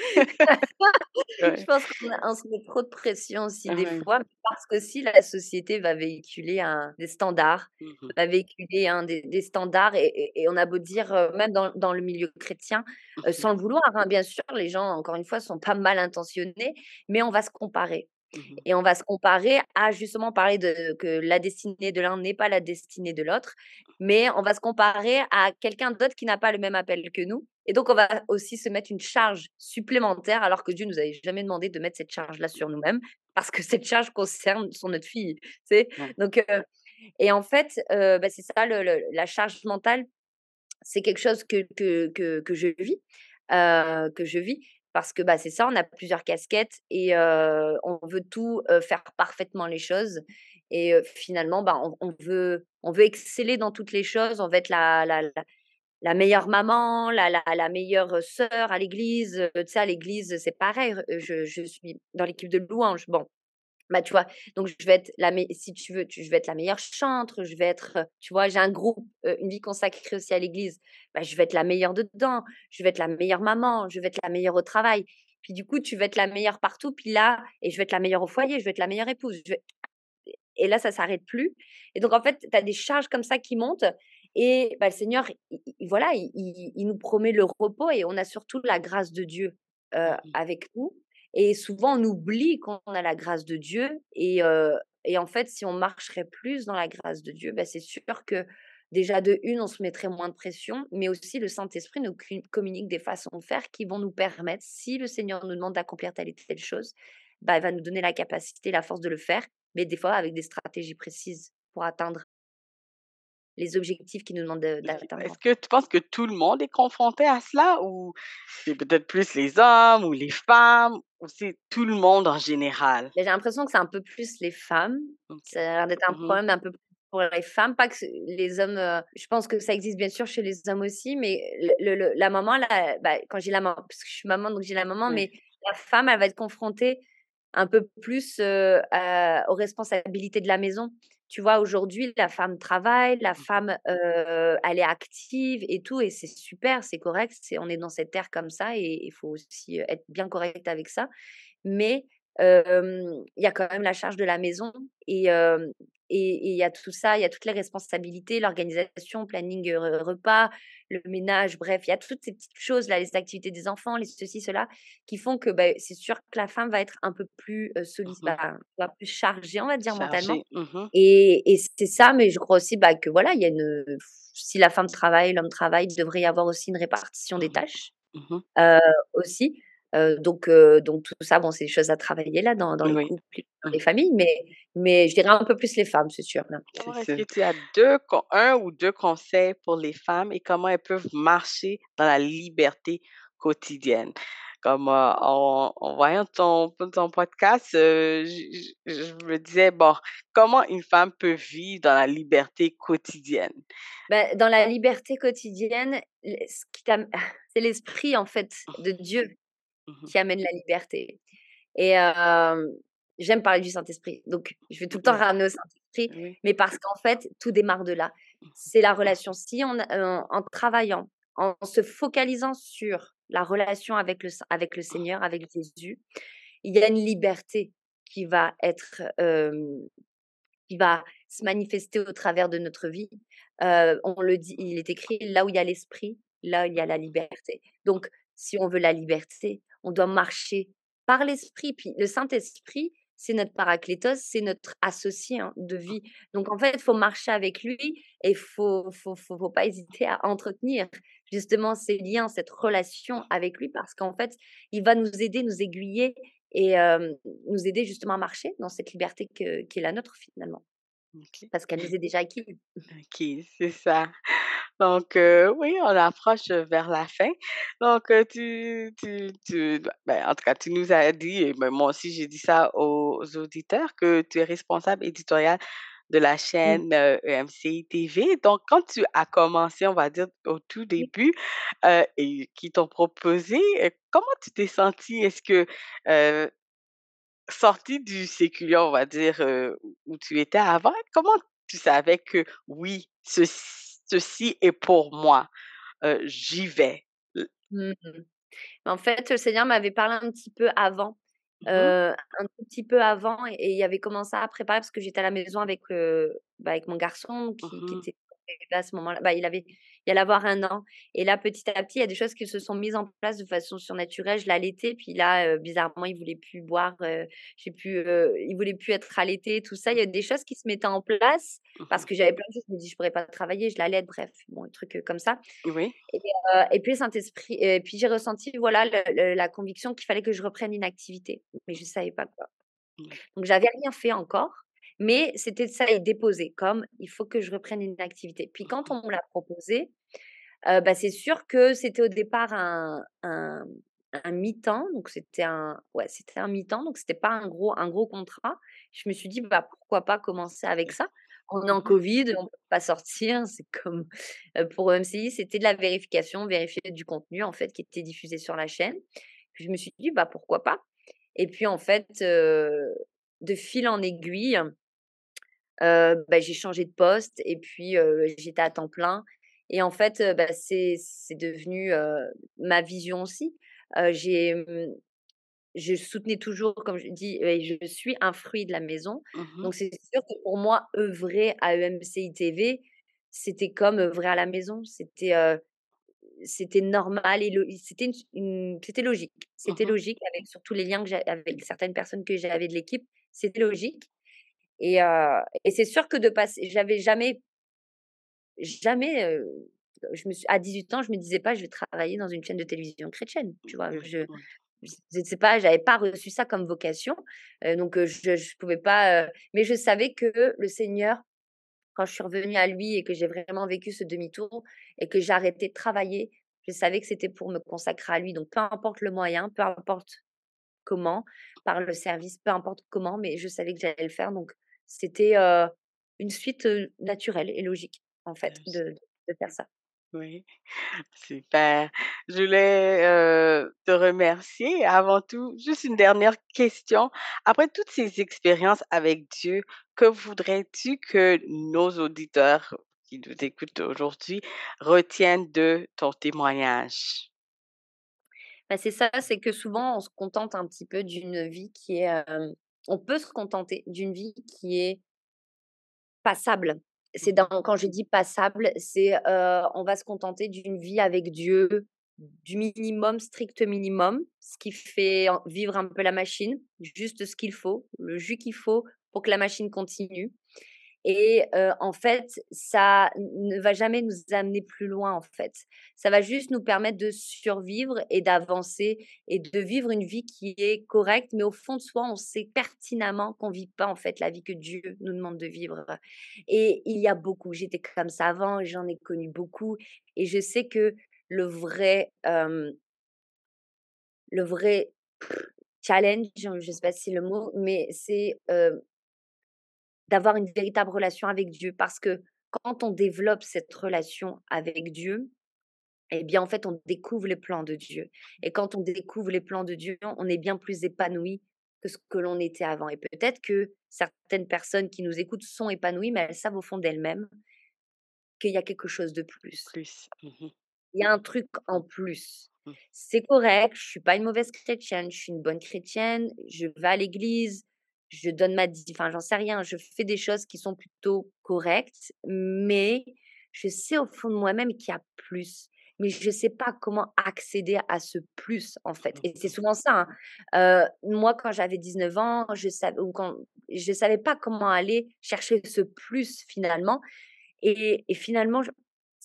Je Ouais. pense qu'on se met trop de pression aussi des Mmh. fois, parce que si la société va véhiculer des standards, Mmh. va véhiculer, des standards et on a beau dire, même dans le milieu chrétien, Mmh. sans le vouloir, hein, bien sûr, les gens, encore une fois, sont pas mal intentionnés, mais on va se comparer. Mmh. Et on va se comparer à justement parler de que la destinée de l'un n'est pas la destinée de l'autre, mais on va se comparer à quelqu'un d'autre qui n'a pas le même appel que nous et donc on va aussi se mettre une charge supplémentaire alors que Dieu nous avait jamais demandé de mettre cette charge-là sur nous-mêmes parce que cette charge concerne sur notre fille, tu sais? Ouais. Donc et en fait, bah, c'est ça la charge mentale, c'est quelque chose que que je vis parce que, bah, c'est ça, on a plusieurs casquettes et on veut tout, faire parfaitement les choses et finalement, bah, on veut exceller dans toutes les choses. On veut être la meilleure maman, la meilleure sœur à l'église, tu sais, à l'église, c'est pareil, je suis dans l'équipe de louange. Bon, bah, tu vois? Donc je vais être la me si tu veux, je vais être la meilleure chantre, je vais être, tu vois? J'ai un groupe, une vie consacrée aussi à l'église, bah, je vais être la meilleure dedans, je vais être la meilleure maman, je vais être la meilleure au travail. Puis du coup, tu vas être la meilleure partout, puis là et je vais être la meilleure au foyer, je vais être la meilleure épouse, je vais et là, ça s'arrête plus et donc en fait, tu as des charges comme ça qui montent et bah, le Seigneur, voilà, il nous promet le repos et on a surtout la grâce de Dieu, Mmh. avec nous et souvent on oublie qu'on a la grâce de Dieu et en fait, si on marcherait plus dans la grâce de Dieu, bah, c'est sûr que déjà de une, on se mettrait moins de pression, mais aussi le Saint-Esprit nous communique des façons de faire qui vont nous permettre, si le Seigneur nous demande d'accomplir telle et telle chose, bah, il va nous donner la capacité, la force de le faire mais des fois avec des stratégies précises pour atteindre les objectifs qu'ils nous demandent d'atteindre, en Est-ce fait. que tu penses que tout le monde est confronté à cela ou c'est peut-être plus les hommes ou les femmes ou c'est tout le monde en général? Mais j'ai l'impression que c'est un peu plus les femmes. OK. Ça a l'air d'être un Mmh. problème un peu plus pour les femmes, pas que les hommes, je pense que ça existe bien sûr chez les hommes aussi, mais la maman là, bah, quand j'ai la maman parce que je suis maman, donc j'ai la maman, Ouais. mais la femme, elle va être confrontée un peu plus, aux responsabilités de la maison. Tu vois, aujourd'hui, la femme travaille, la Mmh. femme, elle est active et tout et c'est super, c'est correct, on est dans cette ère comme ça et il faut aussi, être bien correct avec ça. Mais, il y a quand même la charge de la maison et il y a tout ça, il y a toutes les responsabilités, l'organisation, planning, repas, le ménage, bref, il y a toutes ces petites choses-là, les activités des enfants, les ceci, cela, qui font que, beh, c'est sûr que la femme va être un peu plus, Mmh. bah, plus chargée, on va dire, mentalement Chargé. Mmh. et c'est ça, mais je crois aussi, bah, que voilà, il y a si la femme travaille, l'homme travaille, il devrait y avoir aussi une répartition des Mmh. tâches. Mmh. Heu, aussi, donc tout ça, bon, c'est des choses à travailler là dans les Oui. couples, dans les Mmh. familles, mais je dirais un peu plus les femmes, c'est sûr, là. Alors, C'est est-ce que sûr. tu as 1 ou 2 conseils pour les femmes et comment elles peuvent marcher dans la liberté quotidienne? Comme, en voyant ton podcast, je me disais: «Bon, comment une femme peut vivre dans la liberté quotidienne?» Bah, dans la liberté quotidienne, ce qui c'est l'esprit, en fait, de Dieu Mmh. qui amène la liberté et j'aime parler du Saint-Esprit, donc je vais tout le temps Oui, ramener au Saint-Esprit, oui. mais parce qu'en fait, tout démarre de là. C'est la relation. Si on en travaillant, en se focalisant sur la relation avec le Seigneur, avec Jésus, il y a une liberté qui va être, qui va se manifester au travers de notre vie. On le dit, il est écrit: «Là où il y a l'esprit, là il y a la liberté». Donc si on veut la liberté, on doit marcher par l'esprit. Puis le Saint-Esprit, c'est notre paraclétos, c'est notre associé, hein, de vie. Donc en fait, il faut marcher avec lui et faut pas hésiter à entretenir justement ces liens, cette relation avec lui parce qu'en fait, il va nous aider, nous aiguiller et nous aider justement à marcher dans cette liberté qui est la nôtre finalement, OK. parce qu'elle nous est déjà acquise. OK, c'est ça. Donc, oui, on approche vers la fin. Donc, ben, en tout cas, tu nous as dit, et ben, moi aussi, j'ai dit ça aux auditeurs, que tu es responsable éditorial de la Mmh. chaîne EMC TV. Donc, quand tu as commencé, on va dire, au tout Oui. début, et qui t'ont proposé, comment tu t'es sentie? Est-ce que, euh, sortie du séculier, on va dire, où tu étais avant, comment tu savais que oui, ceci est pour moi, j'y vais? Mmh mh. En fait, le Seigneur m'avait parlé un petit peu avant, Mmh. un tout petit peu avant et il avait commencé à préparer parce que j'étais à la maison avec, avec mon garçon qui Mmh. était à ce moment-là. Bah, il allait avoir 1 an et là, petit à petit, il y a des choses qui se sont mises en place de façon surnaturelle. Je l'allaitais, puis là, bizarrement, il voulait plus boire, il voulait plus être allaité, tout ça. Il y a des choses qui se mettaient en place parce Mmh. que j'avais plein de choses. Je me dis: «Je pourrais pas travailler, je l'allaite», bref, bon, un truc, comme ça. Oui. Et puis le Saint-Esprit et puis j'ai ressenti, voilà, le la conviction qu'il fallait que je reprenne une activité, mais je savais pas quoi. Oui. Donc j'avais rien fait encore, mais c'était ça est déposé comme: «Il faut que je reprenne une activité». Puis quand on me l'a proposé, bah, c'est sûr que c'était au départ un mi-temps, donc c'était un mi-temps, donc c'était pas un gros contrat. Je me suis dit: «Bah, pourquoi pas commencer avec ça?» On est en Mmh. covid, on peut pas sortir, c'est comme, pour MCI, c'était de la vérification, vérifier du contenu, en fait, qui était diffusé sur la chaîne. Puis je me suis dit: «Bah, pourquoi pas?» Et puis en fait, de fil en aiguille, bah, j'ai changé de poste et puis, j'étais à temps plein et en fait, bah, c'est devenu, ma vision aussi. Je soutenais toujours, comme je dis, et je suis un fruit de la maison. Mmh. Donc c'est sûr que pour moi, œuvrer à EMCI TV, c'était comme œuvrer à la maison. C'était normal et c'était c'était logique. C'était Mmh. logique avec surtout les liens que j'ai avec certaines personnes que j'avais de l'équipe, c'était logique et c'est sûr que de passer j'avais jamais, je me suis à 18 ans, je me disais pas: «Je vais travailler dans une chaîne de télévision chrétienne», tu vois? Oui, oui. Je sais pas, j'avais pas reçu ça comme vocation, donc je pouvais pas, mais je savais que le Seigneur, quand je suis revenue à lui et que j'ai vraiment vécu ce demi-tour et que j'ai arrêté de travailler, je savais que c'était pour me consacrer à lui, donc peu importe le moyen, peu importe comment, par le service, peu importe comment, mais je savais que j'allais le faire, donc c'était, une suite, naturelle et logique, en fait, de faire ça. Oui. Super. Je voulais, te remercier. Avant tout, juste une dernière question. Après toutes ces expériences avec Dieu, que voudrais-tu que nos auditeurs qui nous écoutent aujourd'hui retiennent de ton témoignage? Bah, c'est ça, c'est que souvent on se contente un petit peu d'une vie qui est, on peut se contenter d'une vie qui est passable. C'est Mmh. quand je dis passable, c'est, on va se contenter d'une vie avec Dieu, du minimum, strict minimum, ce qui fait vivre un peu la machine, juste ce qu'il faut, le jus qu'il faut pour que la machine continue. Et en fait, ça ne va jamais nous amener plus loin, en fait. Ça va juste nous permettre de survivre et d'avancer et de vivre une vie qui est correcte, mais au fond de soi, on sait pertinemment qu'on vit pas, en fait, la vie que Dieu nous demande de vivre. Et il y a beaucoup j'étais comme ça avant, j'en ai connu beaucoup et je sais que le vrai, le vrai challenge, je ne sais pas si c'est le mot, mais c'est, d'avoir une véritable relation avec Dieu parce que quand on développe cette relation avec Dieu, eh bien, en fait, on découvre les plans de Dieu et quand on découvre les plans de Dieu, on est bien plus épanoui que ce que l'on était avant et peut-être que certaines personnes qui nous écoutent sont épanouies, mais elles savent au fond d'elles-mêmes qu'il y a quelque chose de plus. Plus. Mmh. Il y a un truc en plus. Mmh. C'est correct, je suis pas une mauvaise chrétienne, je suis une bonne chrétienne, je vais à l'église, je donne ma di enfin, j'en sais rien, je fais des choses qui sont plutôt correctes, mais je sais au fond de moi-même qu'il y a plus. Mais je sais pas comment accéder à ce plus, en fait et c'est Mmh. souvent ça, moi, quand j'avais 19 ans, je savais pas comment aller chercher ce plus finalement et finalement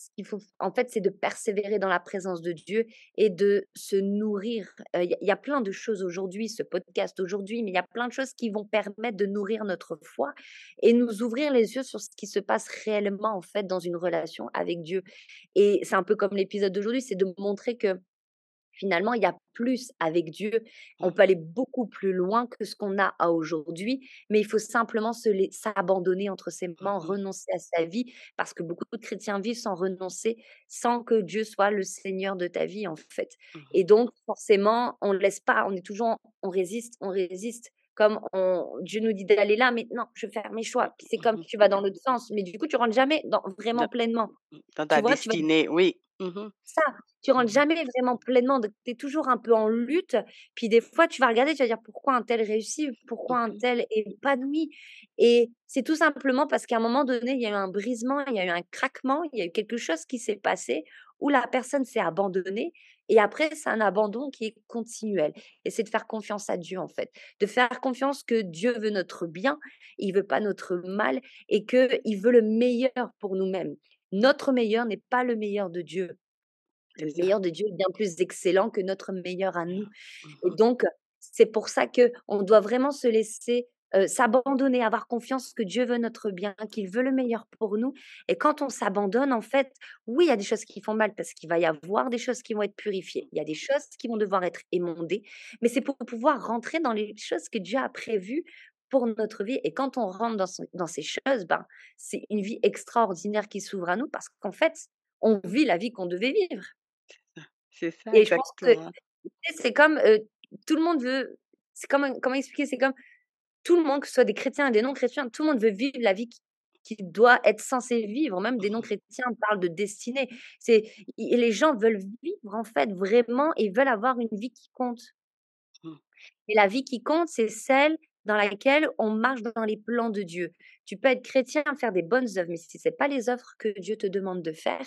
ce qu'il faut en fait, c'est de persévérer dans la présence de Dieu et de se nourrir. Il y a plein de choses aujourd'hui, ce podcast aujourd'hui, mais il y a plein de choses qui vont permettre de nourrir notre foi et nous ouvrir les yeux sur ce qui se passe réellement, en fait, dans une relation avec Dieu. Et c'est un peu comme l'épisode d'aujourd'hui, c'est de montrer que finalement, il y a plus avec Dieu. On Mmh. peut aller beaucoup plus loin que ce qu'on a à aujourd'hui, mais il faut simplement s'abandonner entre ses Mmh mains, mh. renoncer à sa vie, parce que beaucoup de chrétiens vivent sans renoncer, sans que Dieu soit le Seigneur de ta vie, en fait. Et Mmh. donc, forcément, on ne laisse pas, on est toujours, on résiste. Comme Dieu nous dit d'aller là, mais non, je vais faire mes choix. Puis c'est comme Mmh. tu vas dans l'autre sens, mais du coup, tu rentres jamais Dans vraiment pleinement. dans Tu ta vois, tu vas destinée, oui. Mmh. ça, tu rentres Mmh. jamais vraiment pleinement, donc tu es toujours un peu en lutte. Puis des fois, tu vas regarder, tu vas dire: «Pourquoi un tel réussit? Pourquoi un Mmh. tel est épanoui?» Et c'est tout simplement parce qu'à un moment donné, il y a eu un brisement, il y a eu un craquement, il y a eu quelque chose qui s'est passé où la personne s'est abandonnée et après c'est un abandon qui est continuel et c'est de faire confiance à Dieu, en fait. De faire confiance que Dieu veut notre bien, il veut pas notre mal et qu'il veut le meilleur pour nous-mêmes. Notre meilleur n'est pas le meilleur de Dieu. Le C'est ça. meilleur de Dieu est bien plus excellent que notre meilleur à nous et Mmh. donc c'est pour ça qu'on doit vraiment se laisser, s'abandonner, avoir confiance que Dieu veut notre bien, qu'il veut le meilleur pour nous et quand on s'abandonne, en fait, oui, il y a des choses qui font mal parce qu'il va y avoir des choses qui vont être purifiées. Il y a des choses qui vont devoir être émondées, mais c'est pour pouvoir rentrer dans les choses que Dieu a prévues pour notre vie et quand on rentre dans ces choses, ben, c'est une vie extraordinaire qui s'ouvre à nous parce qu'en fait, on vit la vie qu'on devait vivre. C'est ça Et je pense que, exactement. tu sais, c'est comme, tout le monde veut c'est comme comment expliquer? C'est comme tout le monde, que ce soit des chrétiens et des non-chrétiens, tout le monde veut vivre la vie qu'il doit être censé vivre. Même des Mmh non-chrétiens parlent de destinée. C'est et les gens veulent vivre, en fait, vraiment et veulent avoir une vie qui compte. mh. Et la vie qui compte, c'est celle dans laquelle on marche dans les plans de Dieu. Tu peux être chrétien, faire des bonnes œuvres, mais si c'est pas les œuvres que Dieu te demande de faire,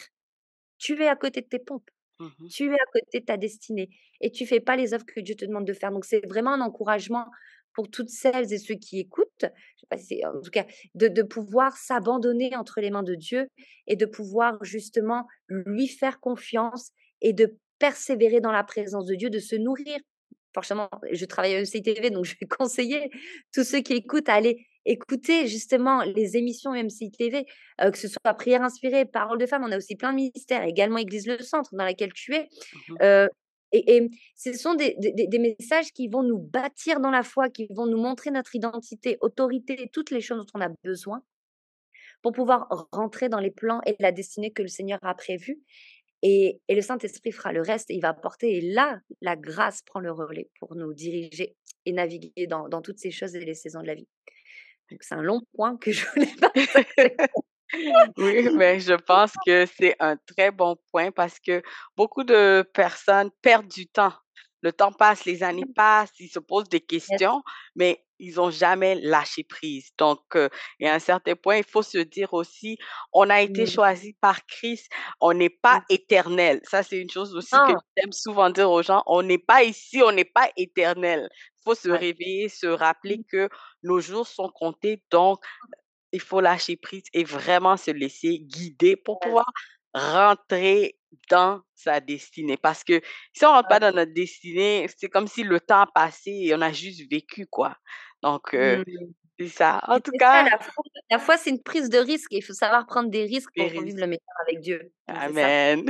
tu es à côté de tes pompes. Mmh. Tu es à côté de ta destinée et tu fais pas les œuvres que Dieu te demande de faire. Donc c'est vraiment un encouragement pour toutes celles et ceux qui écoutent, je sais pas si en tout cas, de pouvoir s'abandonner entre les mains de Dieu et de pouvoir justement lui faire confiance et de persévérer dans la présence de Dieu, de se nourrir. Forcément, je travaille à EMCI-TV, donc je vais conseiller tous ceux qui écoutent à aller écouter justement les émissions EMCI-TV, que ce soit Prière inspirée, Paroles de femmes, on a aussi plein de ministères, également Église Le Centre dans laquelle tu es. Mmh. Heu et ce sont des messages qui vont nous bâtir dans la foi, qui vont nous montrer notre identité, autorité, toutes les choses dont on a besoin pour pouvoir rentrer dans les plans et la destinée que le Seigneur a prévue et le Saint-Esprit fera le reste et il va apporter et là, la grâce prend le relais pour nous diriger et naviguer dans toutes ces choses et les saisons de la vie. Donc c'est un long point que je voulais partager. Oui, mais je pense que c'est un très bon point parce que beaucoup de personnes perdent du temps. Le temps passe, les années passent, ils se posent des Yes. questions, mais ils ont jamais lâché prise. Donc, et à un certain point, il faut se dire aussi, on a été Mmh. choisi par Christ, on n'est pas Mmh. éternel. Ça, c'est une chose aussi que Non. j'aime souvent dire aux gens, on n'est pas ici, on n'est pas éternel. Il faut se Ouais. réveiller, se rappeler Mmh. que nos jours sont comptés. Donc, il faut lâcher prise et vraiment se laisser guider pour Yes. pouvoir rentrer dans sa destinée. Parce que si on rentre pas Ouais. dans notre destinée, c'est comme si le temps a passé et on a juste vécu, quoi. Donc, Mmh. c'est ça. En Puis tout c'est ça cas, la foi, c'est une prise de risque et il faut savoir prendre des risques pour vivre Péris. le meilleur avec Dieu. Donc c'est ça. Amen.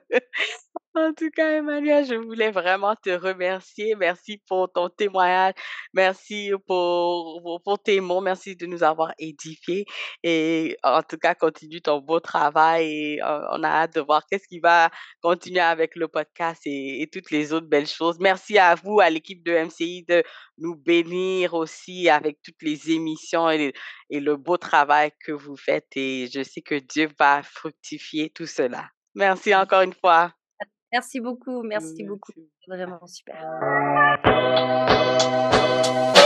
En tout cas, Emmanuel, je voulais vraiment te remercier. Merci pour ton témoignage. Merci pour tes mots. Merci de nous avoir édifiés. Et en tout cas, continue ton beau travail. Et on a hâte de voir qu'est-ce qui va continuer avec le podcast et toutes les autres belles choses. Merci à vous, à l'équipe de MCI, de nous bénir aussi avec toutes les émissions et le beau travail que vous faites. Et je sais que Dieu va fructifier tout cela. Merci encore une fois. Merci beaucoup, merci beaucoup. Merci. C'est vraiment super.